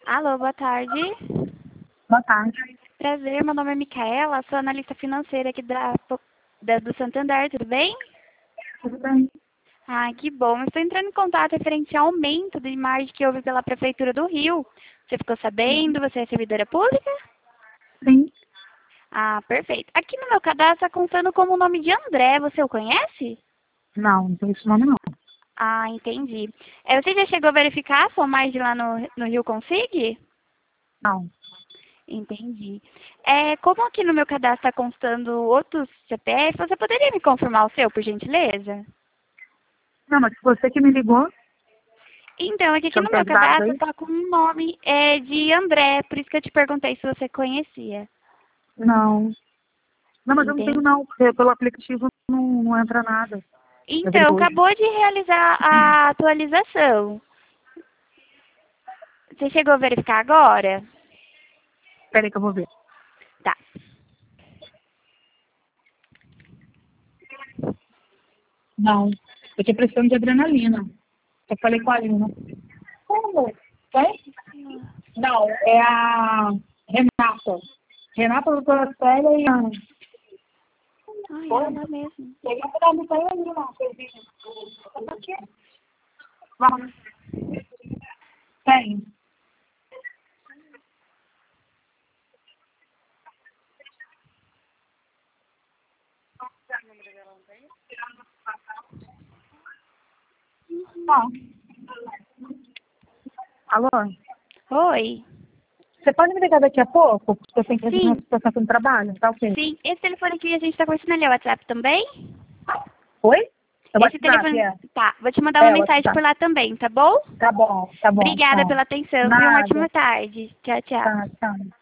Alô, boa tarde. Boa tarde. Prazer, meu nome é Micaela, sou analista financeira aqui do Santander, tudo bem? Tudo bem? Ah, que bom. Eu estou entrando em contato referente ao aumento de margem que houve pela Prefeitura do Rio. Você ficou sabendo? Você é servidora pública? Sim. Ah, perfeito. Aqui no meu cadastro está contando como o nome de André. Você o conhece? Não tem esse nome não. Ah, entendi. Você já chegou a verificar a sua margem lá no Rio Consig? Não. Entendi. Como aqui no meu cadastro está constando outros CPF, você poderia me confirmar o seu, por gentileza? Não, mas você que me ligou, Então, é que aqui você não no meu quer dados cadastro aí? está com um nome de André, por isso que eu te perguntei se você conhecia. Não. Não, mas eu não tenho Entende? não, porque pelo aplicativo não entra nada. Eu vi Então, hoje. acabou de realizar a atualização. Você chegou a verificar agora? Espera aí que eu vou ver. Tá. Não. Eu tô precisando de adrenalina. Eu falei com a Alina. Como? Quem? Não, é a Renata. Renata, doutora Célia e a... Ai, Oi? ela mesmo. Peguei pra dar muito aí, Alina. Vamos. Tem. Tá. Alô? Oi. Você pode me ligar daqui a pouco? Porque eu tenho que resolver uma Sim, situação aqui no trabalho, tá ok? sim. Esse telefone que a gente está conversando ali é o WhatsApp também? Oi? É o Esse WhatsApp, telefone... é. Tá, vou te mandar uma É, o mensagem WhatsApp. por lá também, tá bom? Tá bom, Obrigada tchau. pela atenção, viu? Uma Nada. ótima tarde. Tchau, tchau. Tá, tchau.